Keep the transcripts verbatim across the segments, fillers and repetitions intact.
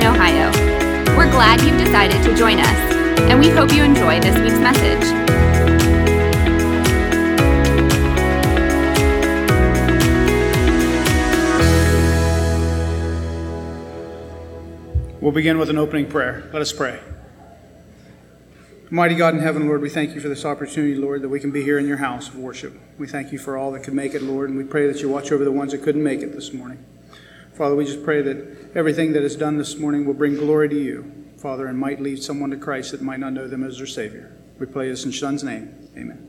Wayne, Ohio. We're glad you've decided to join us, and we hope you enjoy this week's message. We'll begin with an opening prayer. Let us pray. Mighty God in heaven, Lord, we thank you for this opportunity, Lord, that we can be here in your house of worship. We thank you for all that could make it, Lord, and we pray that you watch over the ones that couldn't make it this morning. Father, we just pray that everything that is done this morning will bring glory to you, Father, and might lead someone to Christ that might not know them as their Savior. We pray this in your Son's name. Amen.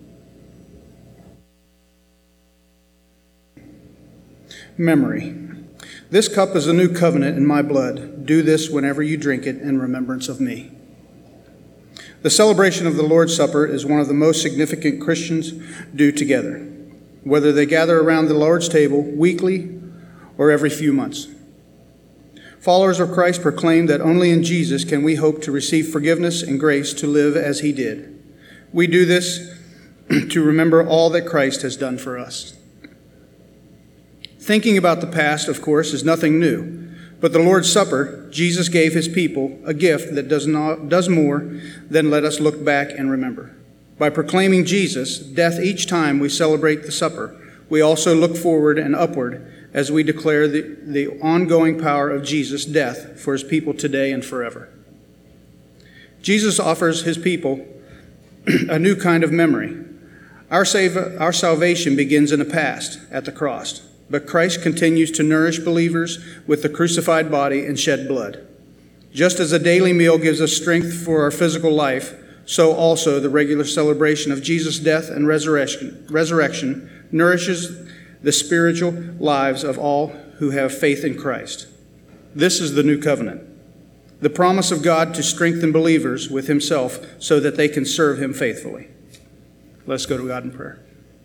Memory. This cup is a new covenant in my blood. Do this whenever you drink it in remembrance of me. The celebration of the Lord's Supper is one of the most significant Christians do together, whether they gather around the Lord's table weekly or every few months. Followers of Christ proclaim that only in Jesus can we hope to receive forgiveness and grace to live as he did. We do this to remember all that Christ has done for us. Thinking about the past, of course, is nothing new. But the Lord's Supper, Jesus gave his people a gift that does not does more than let us look back and remember. By proclaiming Jesus' death each time we celebrate the supper, we also look forward and upward as we declare the, the ongoing power of Jesus' death for his people today and forever. Jesus offers his people a new kind of memory. Our, save, our salvation begins in the past, at the cross. But Christ continues to nourish believers with the crucified body and shed blood. Just as a daily meal gives us strength for our physical life, so also the regular celebration of Jesus' death and resurrection, resurrection nourishes the spiritual lives of all who have faith in Christ. This is the new covenant, the promise of God to strengthen believers with himself so that they can serve him faithfully. Let's go to God in prayer.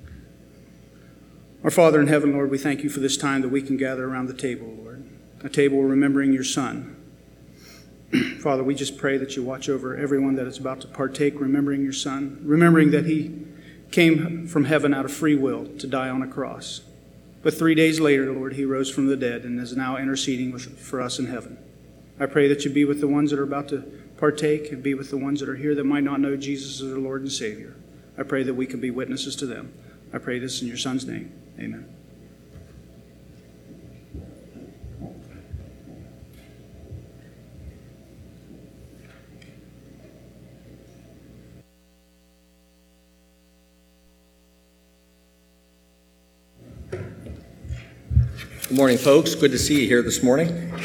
Our Father in heaven, Lord, we thank you for this time that we can gather around the table, Lord, a table remembering your Son. Father, we just pray that you watch over everyone that is about to partake, remembering your Son, remembering that he came from heaven out of free will to die on a cross. But three days later, Lord, he rose from the dead and is now interceding with, for us in heaven. I pray that you be with the ones that are about to partake and be with the ones that are here that might not know Jesus as their Lord and Savior. I pray that we can be witnesses to them. I pray this in your Son's name. Amen. Good morning, folks. Good to see you here this morning. I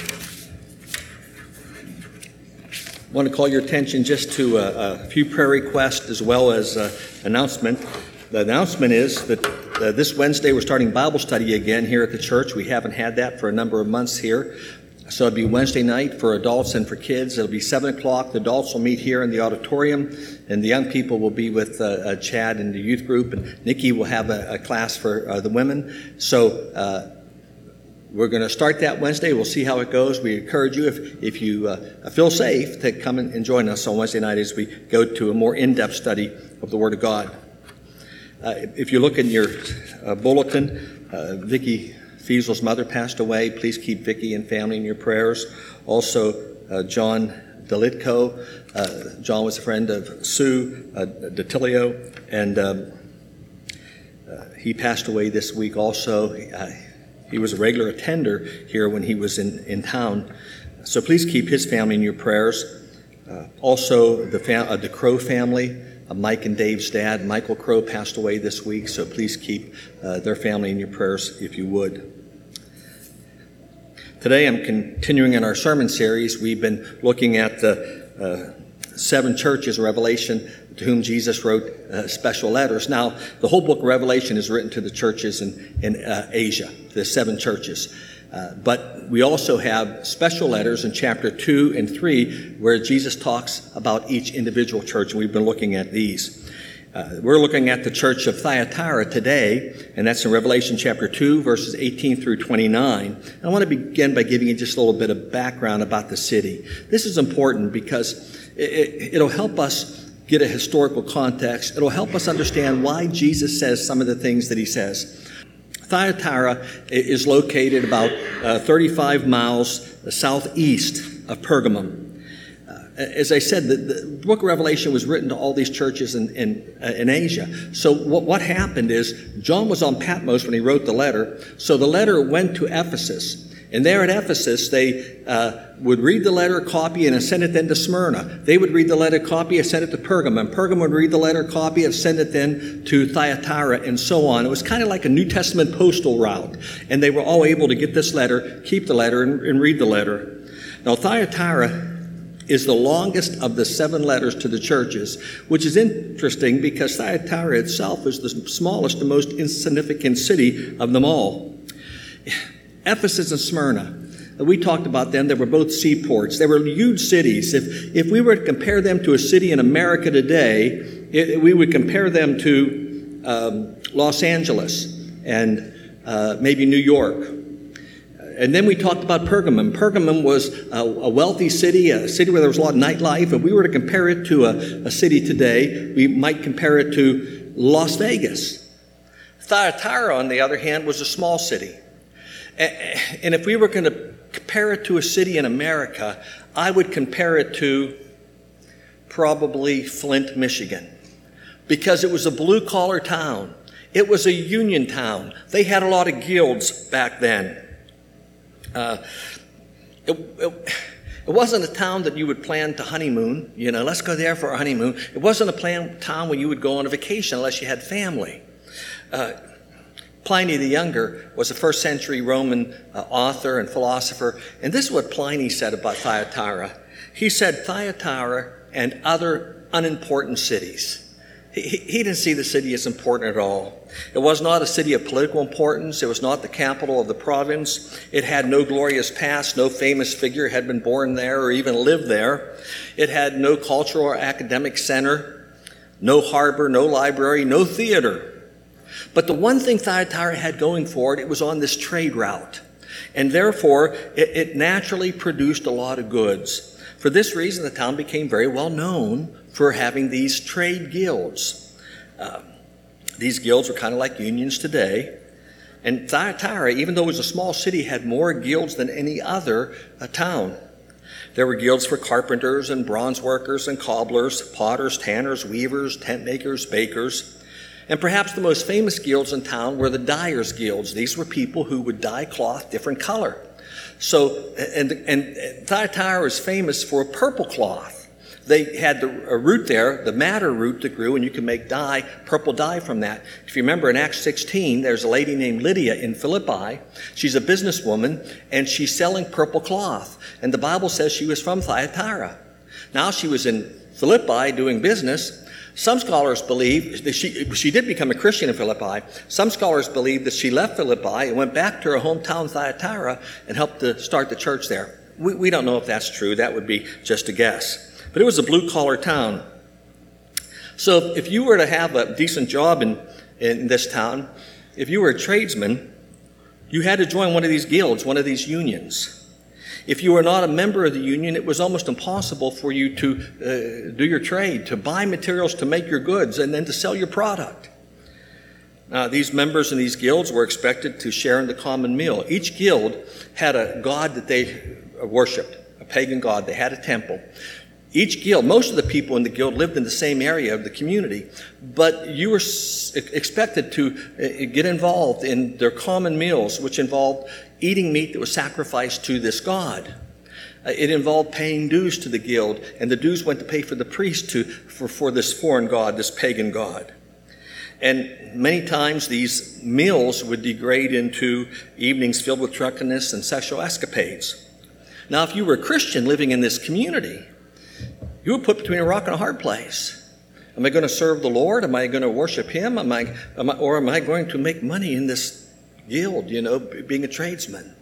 want to call your attention just to a, a few prayer requests as well as an announcement. The announcement is that uh, this Wednesday we're starting Bible study again here at the church. We haven't had that for a number of months here. So it'll be Wednesday night for adults and for kids. It'll be seven o'clock. The adults will meet here in the auditorium, and the young people will be with uh, uh, Chad and the youth group, and Nikki will have a, a class for uh, the women. So uh, we're going to start that Wednesday. We'll see how it goes. We encourage you, if, if you uh, feel safe, to come and join us on Wednesday night as we go to a more in-depth study of the Word of God. Uh, if you look in your uh, bulletin, uh, Vicki Fiesel's mother passed away. Please keep Vicki and family in your prayers. Also, uh, John Delitko. Uh, John was a friend of Sue uh, DeTilio, and um, uh, he passed away this week also. Uh, he was a regular attender here when he was in, in town. So please keep his family in your prayers. Uh, also, the, fam- uh, the Crow family. Mike and Dave's dad, Michael Crow, passed away this week, so please keep uh, their family in your prayers if you would. Today I'm continuing in our sermon series. We've been looking at the uh, seven churches of Revelation to whom Jesus wrote uh, special letters. Now, the whole book of Revelation is written to the churches in, in uh, Asia, the seven churches. Uh, but we also have special letters in chapter two and three where Jesus talks about each individual church, and we've been looking at these. Uh, we're looking at the church of Thyatira today, and that's in Revelation chapter two, verses eighteen through twenty-nine. And I want to begin by giving you just a little bit of background about the city. This is important because it, it, it'll help us get a historical context. It'll help us understand why Jesus says some of the things that he says. Thyatira is located about uh, thirty-five miles southeast of Pergamum. As I said, the, the book of Revelation was written to all these churches in, in, uh, in Asia. So what, what happened is John was on Patmos when he wrote the letter. So the letter went to Ephesus. And there at Ephesus, they uh, would read the letter, copy it, and send it then to Smyrna. They would read the letter, copy it, send it to Pergamum. And Pergamum would read the letter, copy it, send it then to Thyatira, and so on. It was kind of like a New Testament postal route. And they were all able to get this letter, keep the letter, and, and read the letter. Now, Thyatira is the longest of the seven letters to the churches, which is interesting because Thyatira itself is the smallest and most insignificant city of them all. Ephesus and Smyrna, we talked about them. They were both seaports. They were huge cities. If, if we were to compare them to a city in America today, it, we would compare them to um, Los Angeles and uh, maybe New York. And then we talked about Pergamum. Pergamum was a, a wealthy city, a city where there was a lot of nightlife. If we were to compare it to a, a city today, we might compare it to Las Vegas. Thyatira, on the other hand, was a small city. And if we were going to compare it to a city in America, I would compare it to probably Flint, Michigan, because it was a blue-collar town. It was a union town. They had a lot of guilds back then. Uh, it, it, it wasn't a town that you would plan to honeymoon. You know, let's go there for a honeymoon. It wasn't a plan, town where you would go on a vacation unless you had family. Uh, Pliny the Younger was a first century Roman uh, author and philosopher, and this is what Pliny said about Thyatira. He said, Thyatira and other unimportant cities. He, he didn't see the city as important at all. It was not a city of political importance. It was not the capital of the province. It had no glorious past. No famous figure had been born there or even lived there. It had no cultural or academic center, no harbor, no library, no theater. But the one thing Thyatira had going for it, it was on this trade route. And therefore, it, it naturally produced a lot of goods. For this reason, the town became very well known for having these trade guilds. Uh, these guilds were kind of like unions today. And Thyatira, even though it was a small city, had more guilds than any other uh, town. There were guilds for carpenters and bronze workers and cobblers, potters, tanners, weavers, tent makers, bakers. And perhaps the most famous guilds in town were the dyers' guilds. These were people who would dye cloth different color. So, and, and Thyatira was famous for purple cloth. They had the a root there, the madder root that grew, and you could make dye, purple dye from that. If you remember in Acts sixteen, there's a lady named Lydia in Philippi. She's a businesswoman, and she's selling purple cloth. And the Bible says she was from Thyatira. Now she was in Philippi doing business. Some scholars believe that she, she did become a Christian in Philippi. Some scholars believe that she left Philippi and went back to her hometown Thyatira and helped to start the church there. We, we don't know if that's true. That would be just a guess. But it was a blue-collar town. So if you were to have a decent job in, in this town, if you were a tradesman, you had to join one of these guilds, one of these unions. If you were not a member of the union, it was almost impossible for you to uh, do your trade, to buy materials to make your goods, and then to sell your product. Now, these members in these guilds were expected to share in the common meal. Each guild had a god that they worshipped, a pagan god. They had a temple. Each guild, most of the people in the guild lived in the same area of the community, but you were expected to get involved in their common meals, which involved eating meat that was sacrificed to this god. It involved paying dues to the guild, and the dues went to pay for the priest to, for, for this foreign god, this pagan god. And many times these meals would degrade into evenings filled with drunkenness and sexual escapades. Now, if you were a Christian living in this community, you were put between a rock and a hard place. Am I going to serve the Lord? Am I going to worship Him? Am I, am I, or am I going to make money in this guild, you know, being a tradesman?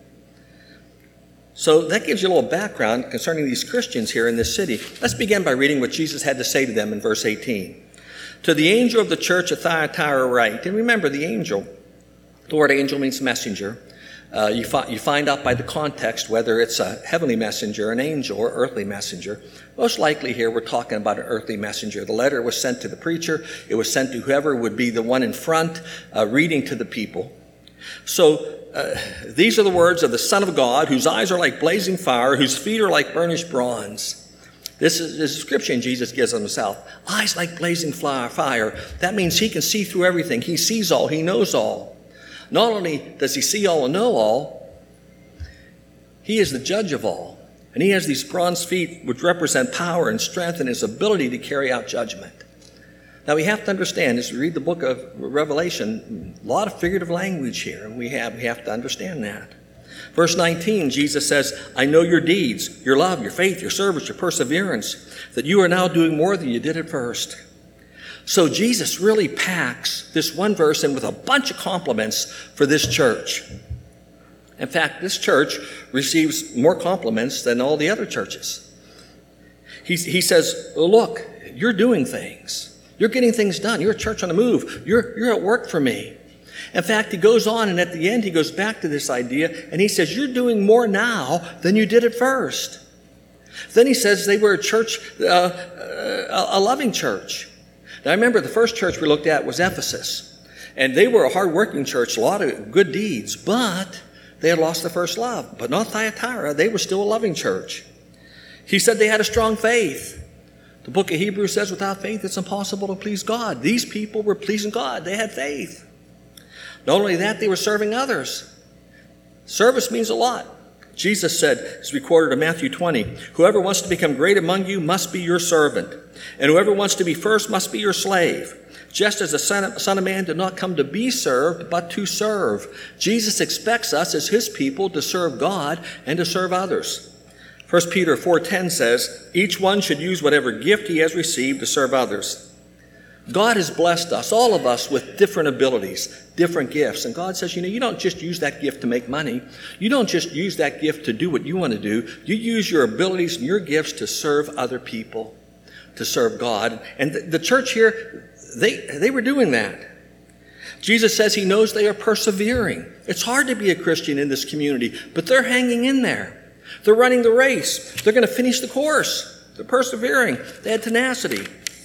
So that gives you a little background concerning these Christians here in this city. Let's begin by reading what Jesus had to say to them in verse eighteen. To the angel of the church of Thyatira write, and remember the angel, the word angel means messenger. Uh, you, fi- you find out by the context whether it's a heavenly messenger, an angel, or earthly messenger. Most likely here we're talking about an earthly messenger. The letter was sent to the preacher. It was sent to whoever would be the one in front uh, reading to the people. So uh, these are the words of the Son of God, whose eyes are like blazing fire, whose feet are like burnished bronze. This is the description Jesus gives of himself. Eyes like blazing fire. That means he can see through everything. He sees all. He knows all. Not only does he see all and know all, he is the judge of all. And he has these bronze feet which represent power and strength and his ability to carry out judgment. Now we have to understand, as we read the book of Revelation, a lot of figurative language here, and we have, we have to understand that. Verse nineteen, Jesus says, I know your deeds, your love, your faith, your service, your perseverance, that you are now doing more than you did at first. So Jesus really packs this one verse in with a bunch of compliments for this church. In fact, this church receives more compliments than all the other churches. He, he says, look, you're doing things. You're getting things done. You're a church on the move. You're, you're at work for me. In fact, he goes on, and at the end, he goes back to this idea, and he says, you're doing more now than you did at first. Then he says they were a church, uh, a loving church. Now, I remember the first church we looked at was Ephesus, and they were a hard-working church, a lot of good deeds, but they had lost their first love. But not Thyatira. They were still a loving church. He said they had a strong faith. The book of Hebrews says without faith, it's impossible to please God. These people were pleasing God. They had faith. Not only that, they were serving others. Service means a lot. Jesus said, as recorded in Matthew twenty, whoever wants to become great among you must be your servant, and whoever wants to be first must be your slave. Just as the Son of, Son of Man did not come to be served, but to serve. Jesus expects us as his people to serve God and to serve others. First Peter four ten says, each one should use whatever gift he has received to serve others. God has blessed us, all of us, with different abilities, different gifts. And God says, you know, you don't just use that gift to make money. You don't just use that gift to do what you want to do. You use your abilities and your gifts to serve other people, to serve God. And the, the church here, they, they were doing that. Jesus says he knows they are persevering. It's hard to be a Christian in this community, but they're hanging in there. They're running the race. They're going to finish the course. They're persevering. They had tenacity.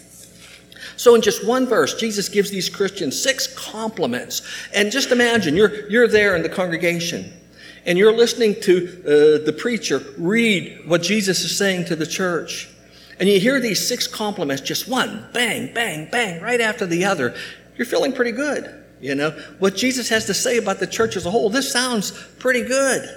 So in just one verse, Jesus gives these Christians six compliments. And just imagine, you're, you're there in the congregation, and you're listening to uh, the preacher read what Jesus is saying to the church. And you hear these six compliments, just one, bang, bang, bang, right after the other. You're feeling pretty good, you know. What Jesus has to say about the church as a whole, this sounds pretty good.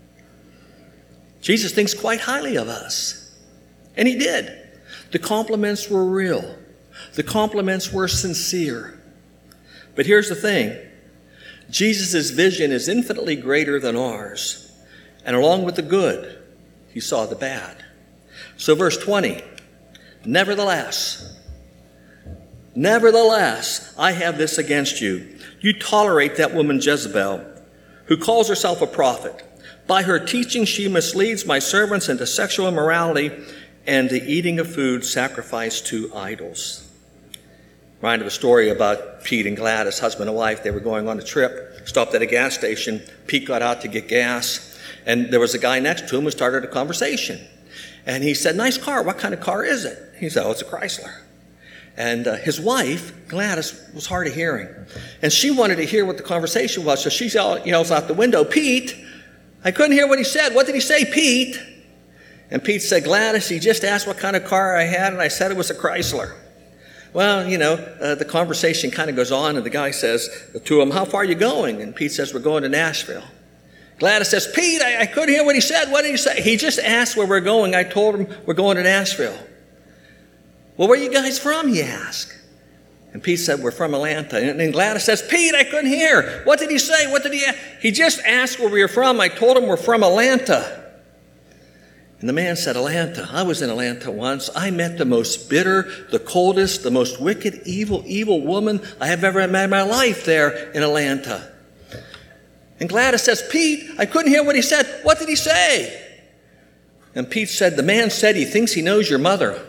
Jesus thinks quite highly of us. And he did. The compliments were real. The compliments were sincere. But here's the thing. Jesus' vision is infinitely greater than ours. And along with the good, he saw the bad. So verse twenty, nevertheless, nevertheless, I have this against you. You tolerate that woman Jezebel, who calls herself a prophet. By her teaching, she misleads my servants into sexual immorality and the eating of food sacrificed to idols. Reminded of a story about Pete and Gladys, husband and wife. They were going on a trip, stopped at a gas station. Pete got out to get gas, and there was a guy next to him who started a conversation. And he said, nice car. What kind of car is it? He said, oh, it's a Chrysler. And uh, his wife, Gladys, was hard of hearing. And she wanted to hear what the conversation was, so she yells out the window, Pete, I couldn't hear what he said. What did he say, Pete? And Pete said, Gladys, he just asked what kind of car I had, and I said it was a Chrysler. Well, you know, uh, the conversation kind of goes on, and the guy says to him, how far are you going? And Pete says, we're going to Nashville. Gladys says, Pete, I, I couldn't hear what he said. What did he say? He just asked where we're going. I told him we're going to Nashville. Well, where are you guys from, he asked. And Pete said, we're from Atlanta. And then Gladys says, Pete, I couldn't hear. What did he say? What did he ask? He just asked where we were from. I told him we're from Atlanta. And the man said, Atlanta. I was in Atlanta once. I met the most bitter, the coldest, the most wicked, evil, evil woman I have ever met in my life there in Atlanta. And Gladys says, Pete, I couldn't hear what he said. What did he say? And Pete said, the man said he thinks he knows your mother.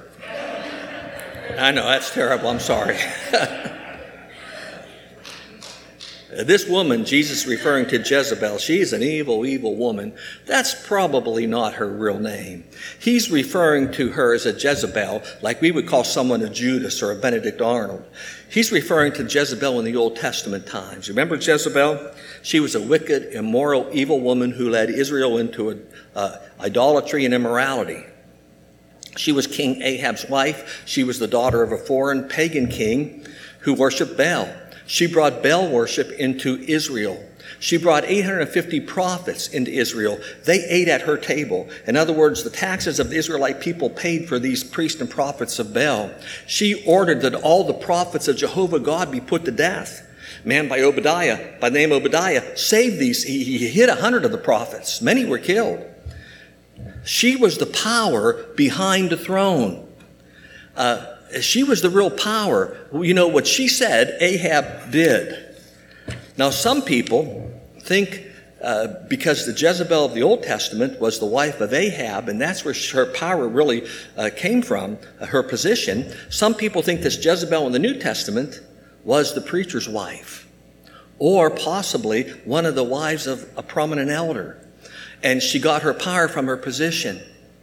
I know, that's terrible. I'm sorry. Uh, This woman, Jesus is referring to Jezebel, she's an evil, evil woman. That's probably not her real name. He's referring to her as a Jezebel, like we would call someone a Judas or a Benedict Arnold. He's referring to Jezebel in the Old Testament times. Remember Jezebel? She was a wicked, immoral, evil woman who led Israel into a, uh, idolatry and immorality. She was King Ahab's wife. She was the daughter of a foreign pagan king who worshiped Baal. She brought Baal worship into Israel. She brought eight hundred fifty prophets into Israel. They ate at her table. In other words, the taxes of the Israelite people paid for these priests and prophets of Baal. She ordered that all the prophets of Jehovah God be put to death. A man by Obadiah, by the name Obadiah, saved these. He, he hit a hundred of the prophets. Many were killed. She was the power behind the throne. Uh, She was the real power. You know, what she said, Ahab did. Now, some people think uh, because the Jezebel of the Old Testament was the wife of Ahab, and that's where her power really uh, came from, uh, her position, some people think this Jezebel in the New Testament was the preacher's wife, or possibly one of the wives of a prominent elder, and she got her power from her position.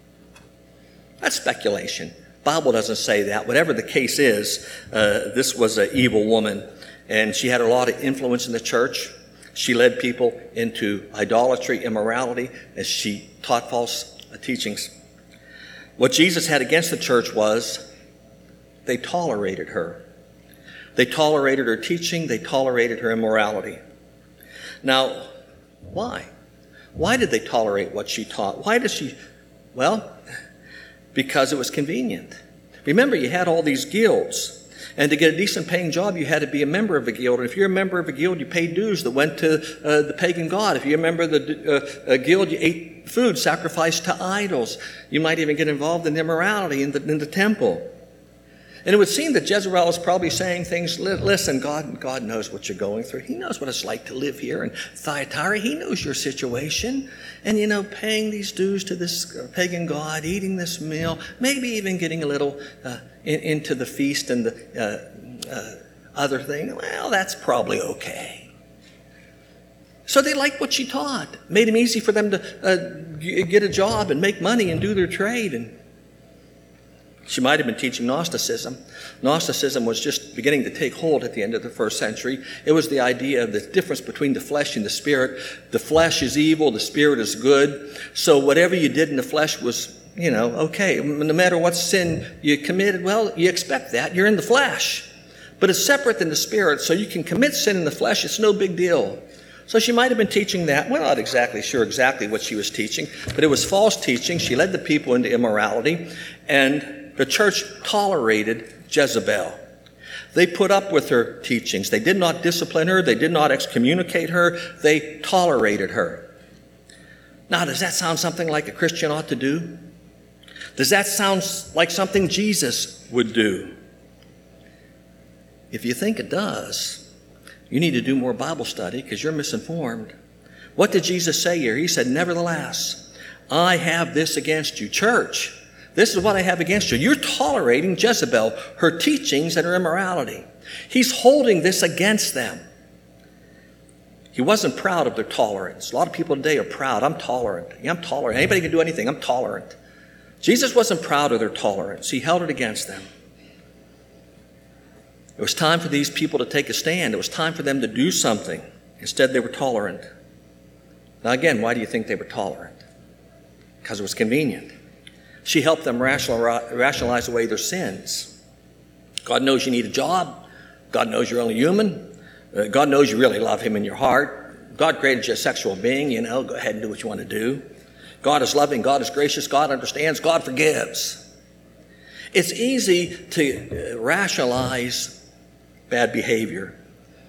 That's speculation. Bible doesn't say that. Whatever the case is, uh, this was an evil woman, and she had a lot of influence in the church. She led people into idolatry, immorality, as she taught false teachings. What Jesus had against the church was they tolerated her. They tolerated her teaching. They tolerated her immorality. Now, why? Why did they tolerate what she taught? Why does she? Well, because it was convenient. Remember, you had all these guilds, and to get a decent paying job, you had to be a member of a guild. And if you're a member of a guild, you paid dues that went to uh, the pagan god. If you're a member of the uh, a guild, you ate food sacrificed to idols. You might even get involved in immorality in the, in the temple. And it would seem that Jezebel is probably saying things, listen, God, God knows what you're going through. He knows what it's like to live here in Thyatira. He knows your situation. And, you know, paying these dues to this pagan god, eating this meal, maybe even getting a little uh, in, into the feast and the uh, uh, other thing, well, that's probably okay. So they liked what she taught. Made it easy for them to uh, get a job and make money and do their trade. And she might have been teaching Gnosticism. Gnosticism was just beginning to take hold at the end of the first century. It was the idea of the difference between the flesh and the spirit. The flesh is evil, the spirit is good. So whatever you did in the flesh was, you know, okay. No matter what sin you committed, well, you expect that. You're in the flesh. But it's separate than the spirit, so you can commit sin in the flesh. It's no big deal. So she might have been teaching that. We're not exactly sure exactly what she was teaching, but it was false teaching. She led the people into immorality, and the church tolerated Jezebel. They put up with her teachings. They did not discipline her. They did not excommunicate her. They tolerated her. Now, does that sound something like a Christian ought to do? Does that sound like something Jesus would do? If you think it does, you need to do more Bible study because you're misinformed. What did Jesus say here? He said, nevertheless, I have this against you, church. This is what I have against you. You're tolerating Jezebel, her teachings and her immorality. He's holding this against them. He wasn't proud of their tolerance. A lot of people today are proud. I'm tolerant. Yeah, I'm tolerant. Anybody can do anything. I'm tolerant. Jesus wasn't proud of their tolerance. He held it against them. It was time for these people to take a stand. It was time for them to do something. Instead, they were tolerant. Now again, why do you think they were tolerant? Because it was convenient. She helped them rationalize away their sins. God knows you need a job. God knows you're only human. Uh, God knows you really love him in your heart. God created you a sexual being. You know, go ahead and do what you want to do. God is loving. God is gracious. God understands. God forgives. It's easy to rationalize bad behavior.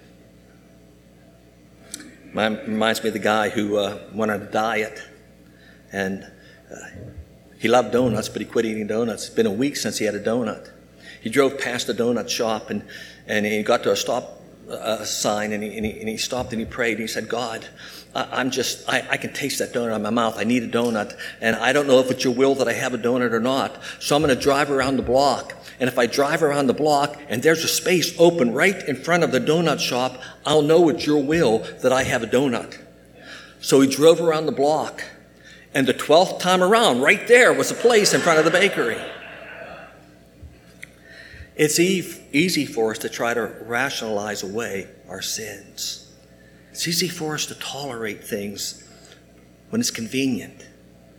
Mine reminds me of the guy who uh, went on a diet, and uh, he loved donuts, but he quit eating donuts. It's been a week since he had a donut. He drove past a donut shop, and, and he got to a stop a sign, and he, and he, and he stopped and he prayed. And he said, God, I'm just, I, I can taste that donut in my mouth. I need a donut. And I don't know if it's your will that I have a donut or not. So I'm going to drive around the block. And if I drive around the block and there's a space open right in front of the donut shop, I'll know it's your will that I have a donut. So he drove around the block. And the twelfth time around, right there was a place in front of the bakery. It's e- easy for us to try to rationalize away our sins. It's easy for us to tolerate things when it's convenient.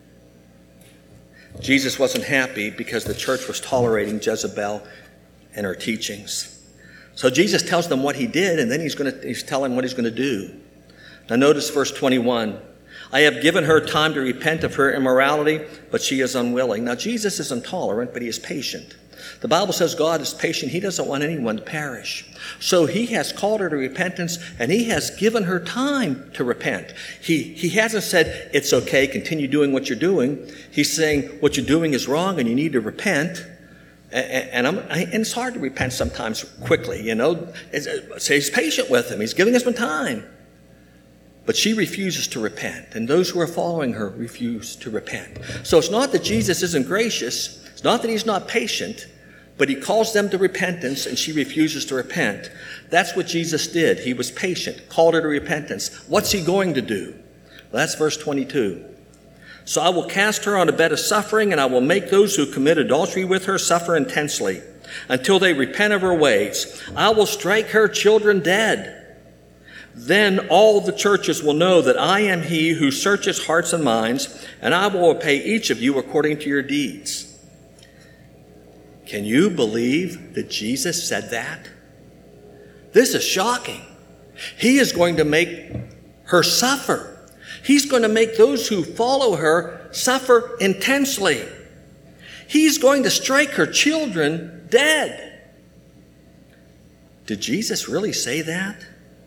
Jesus wasn't happy because the church was tolerating Jezebel and her teachings. So Jesus tells them what he did, and then he's going to he's telling what he's going to do. Now notice verse twenty-one. I have given her time to repent of her immorality, but she is unwilling. Now Jesus is intolerant, but he is patient. The Bible says God is patient. He doesn't want anyone to perish. So he has called her to repentance, and he has given her time to repent. He, he hasn't said, it's okay, continue doing what you're doing. He's saying what you're doing is wrong and you need to repent. And, and, I'm, and it's hard to repent sometimes quickly, you know. So he's patient with him. He's giving us some time. But she refuses to repent, and those who are following her refuse to repent. So it's not that Jesus isn't gracious. It's not that he's not patient, but he calls them to repentance, and she refuses to repent. That's what Jesus did. He was patient, called her to repentance. What's he going to do? Well, that's verse twenty-two. So I will cast her on a bed of suffering, and I will make those who commit adultery with her suffer intensely until they repent of her ways. I will strike her children dead. Then all the churches will know that I am he who searches hearts and minds, and I will repay each of you according to your deeds. Can you believe that Jesus said that? This is shocking. He is going to make her suffer. He's going to make those who follow her suffer intensely. He's going to strike her children dead. Did Jesus really say that?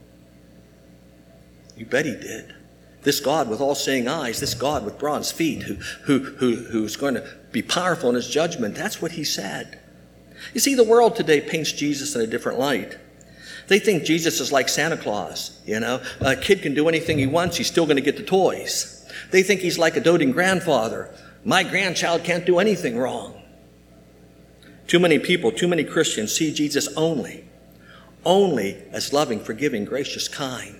You bet he did. This God with all-seeing eyes, this God with bronze feet who, who, who, who's going to be powerful in his judgment, that's what he said. You see, the world today paints Jesus in a different light. They think Jesus is like Santa Claus, you know. A kid can do anything he wants, he's still going to get the toys. They think he's like a doting grandfather. My grandchild can't do anything wrong. Too many people, too many Christians see Jesus only, only as loving, forgiving, gracious, kind.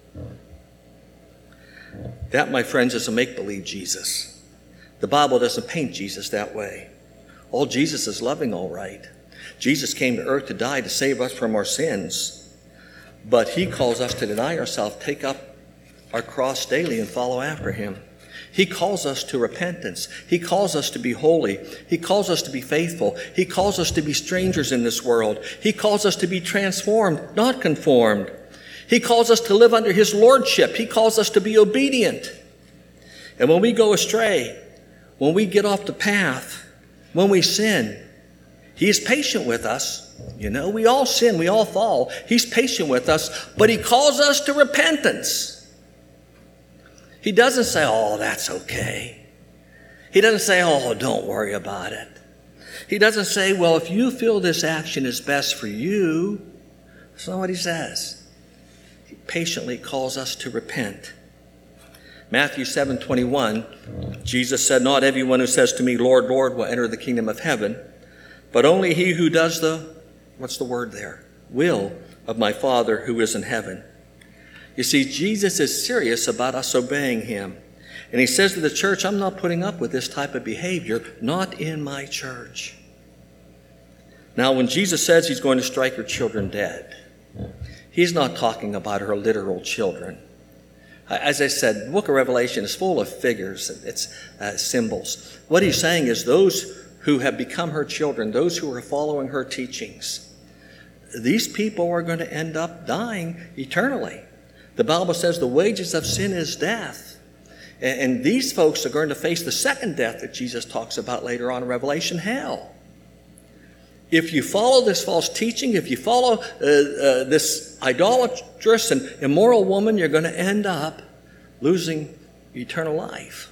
That, my friends, is a make-believe Jesus. The Bible doesn't paint Jesus that way. Oh, Jesus is loving, all right. Jesus came to earth to die to save us from our sins. But he calls us to deny ourselves, take up our cross daily, and follow after him. He calls us to repentance. He calls us to be holy. He calls us to be faithful. He calls us to be strangers in this world. He calls us to be transformed, not conformed. He calls us to live under his lordship. He calls us to be obedient. And when we go astray, when we get off the path, when we sin, he is patient with us. You know, we all sin, we all fall. He's patient with us, but he calls us to repentance. He doesn't say, oh, that's okay. He doesn't say, oh, don't worry about it. He doesn't say, well, if you feel this action is best for you. That's not what he says. Patiently calls us to repent. Matthew seven twenty-one, Jesus said, not everyone who says to me, Lord, Lord, will enter the kingdom of heaven, but only he who does the, what's the word there? Will of my Father who is in heaven. You see, Jesus is serious about us obeying him. And he says to the church, I'm not putting up with this type of behavior, not in my church. Now, when Jesus says he's going to strike her children dead, he's not talking about her literal children. As I said, the book of Revelation is full of figures. It's uh, symbols. What he's saying is those who have become her children, those who are following her teachings, these people are going to end up dying eternally. The Bible says the wages of sin is death. And, and these folks are going to face the second death that Jesus talks about later on in Revelation, hell. If you follow this false teaching, if you follow uh, uh, this idolatrous and immoral woman, you're going to end up losing eternal life.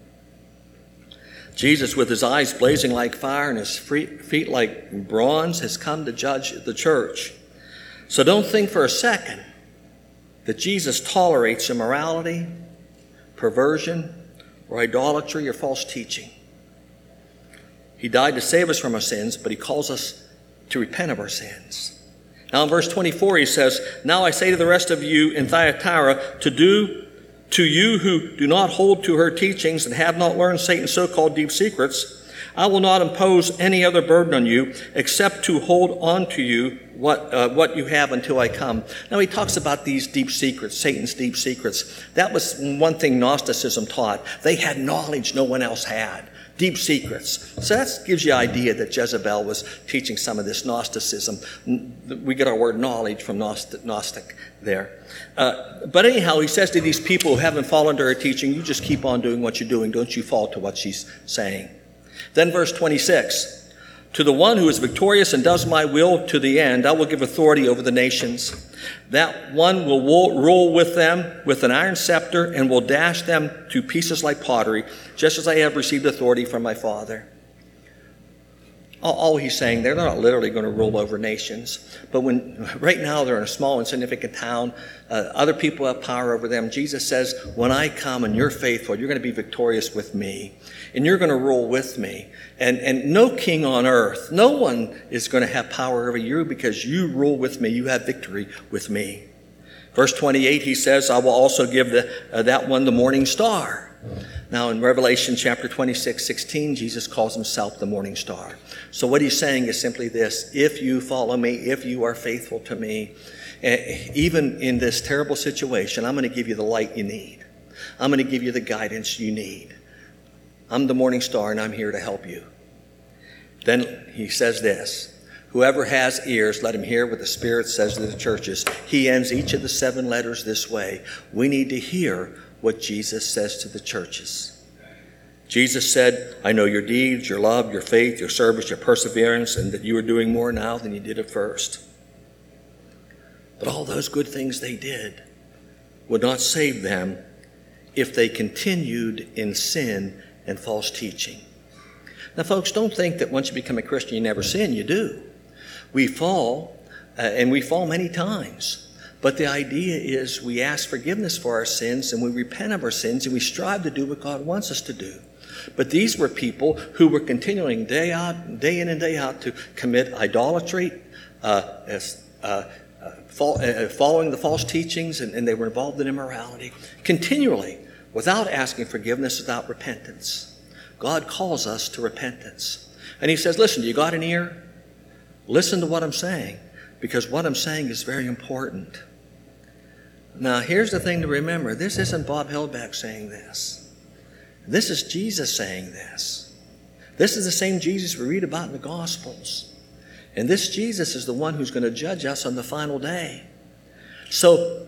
Jesus, with his eyes blazing like fire and his feet like bronze, has come to judge the church. So don't think for a second that Jesus tolerates immorality, perversion, or idolatry or false teaching. He died to save us from our sins, but he calls us to repent of our sins. Now in verse twenty-four he says, "Now I say to the rest of you in Thyatira, to do to you who do not hold to her teachings and have not learned Satan's so-called deep secrets, I will not impose any other burden on you except to hold on to you what uh, what you have until I come." Now he talks about these deep secrets, Satan's deep secrets. That was one thing Gnosticism taught. They had knowledge no one else had. Deep secrets. So that gives you an idea that Jezebel was teaching some of this Gnosticism. We get our word knowledge from Gnostic, Gnostic there. Uh, but anyhow, he says to these people who haven't fallen to her teaching, you just keep on doing what you're doing. Don't you fall to what she's saying. Then verse twenty-six, "To the one who is victorious and does my will to the end, I will give authority over the nations. That one will rule with them with an iron scepter and will dash them to pieces like pottery, just as I have received authority from my Father." All he's saying, they're not literally going to rule over nations. But when right now they're in a small, insignificant town, uh, other people have power over them. Jesus says, when I come and you're faithful, you're going to be victorious with me. And you're going to rule with me. And, and no king on earth, no one is going to have power over you because you rule with me. You have victory with me. Verse twenty-eight, he says, I will also give the, uh, that one the morning star. Now in Revelation chapter twenty-six, sixteen, Jesus calls himself the morning star. So what he's saying is simply this: if you follow me, if you are faithful to me, even in this terrible situation, I'm going to give you the light you need. I'm going to give you the guidance you need. I'm the morning star and I'm here to help you. Then he says this: whoever has ears, let him hear what the Spirit says to the churches. He ends each of the seven letters this way. We need to hear what Jesus says to the churches. Jesus said, I know your deeds, your love, your faith, your service, your perseverance, and that you are doing more now than you did at first. But all those good things they did would not save them if they continued in sin and false teaching. Now, folks, don't think that once you become a Christian, you never sin. You do. We fall, uh, and we fall many times. But the idea is we ask forgiveness for our sins and we repent of our sins and we strive to do what God wants us to do. But these were people who were continuing day out, day in and day out to commit idolatry, uh, as, uh, uh, fo- uh, following the false teachings, and, and they were involved in immorality continually without asking forgiveness, without repentance. God calls us to repentance. And he says, listen, you got an ear? Listen to what I'm saying, because what I'm saying is very important. Now, here's the thing to remember. This isn't Bob Hillback saying this. This is Jesus saying this. This is the same Jesus we read about in the Gospels. And this Jesus is the one who's going to judge us on the final day. So,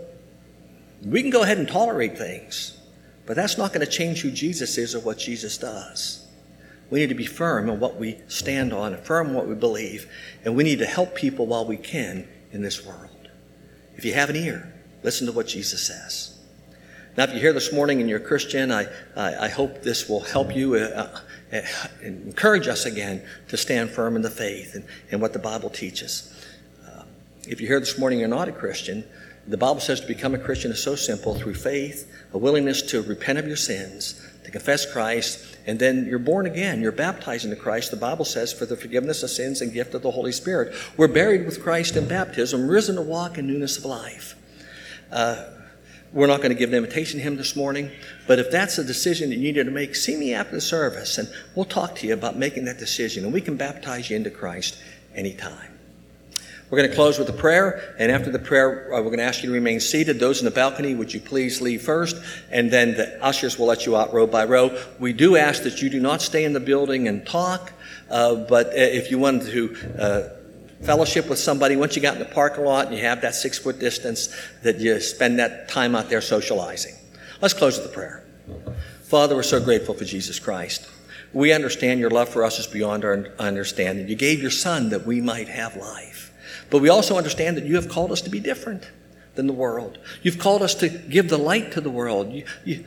we can go ahead and tolerate things, but that's not going to change who Jesus is or what Jesus does. We need to be firm in what we stand on, and firm in what we believe, and we need to help people while we can in this world. If you have an ear, listen to what Jesus says. Now, if you're here this morning and you're a Christian, I, I, I hope this will help you uh, uh, encourage us again to stand firm in the faith and, and what the Bible teaches. Uh, if you're here this morning and you're not a Christian, the Bible says to become a Christian is so simple: through faith, a willingness to repent of your sins, to confess Christ, and then you're born again. You're baptized into Christ. The Bible says for the forgiveness of sins and gift of the Holy Spirit. We're buried with Christ in baptism, risen to walk in newness of life. Uh, we're not going to give an invitation hymn this morning, but if that's a decision that you need to make, see me after the service, and we'll talk to you about making that decision, and we can baptize you into Christ anytime. We're going to close with a prayer, and after the prayer, uh, we're going to ask you to remain seated. Those in the balcony, would you please leave first, and then the ushers will let you out row by row. We do ask that you do not stay in the building and talk, uh, but if you wanted to uh, fellowship with somebody, once you got in the parking lot and you have that six-foot distance, that you spend that time out there socializing. Let's close with a prayer. Father, we're so grateful for Jesus Christ. We understand your love for us is beyond our understanding. You gave your Son that we might have life. But we also understand that you have called us to be different than the world. You've called us to give the light to the world. You, you,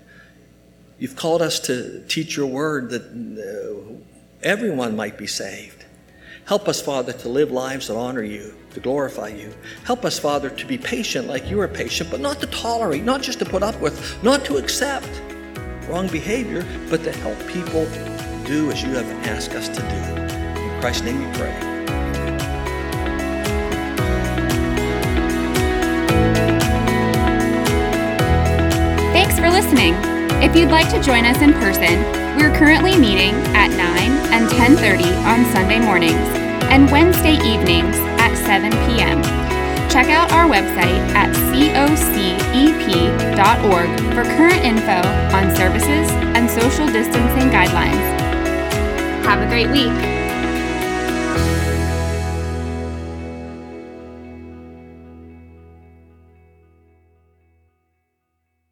you've called us to teach your word that uh, everyone might be saved. Help us, Father, to live lives that honor you, to glorify you. Help us, Father, to be patient like you are patient, but not to tolerate, not just to put up with, not to accept wrong behavior, but to help people do as you have asked us to do. In Christ's name we pray. Thanks for listening. If you'd like to join us in person, we're currently meeting at nine and ten thirty on Sunday mornings and Wednesday evenings at seven p.m. Check out our website at C O C E P dot org for current info on services and social distancing guidelines. Have a great week.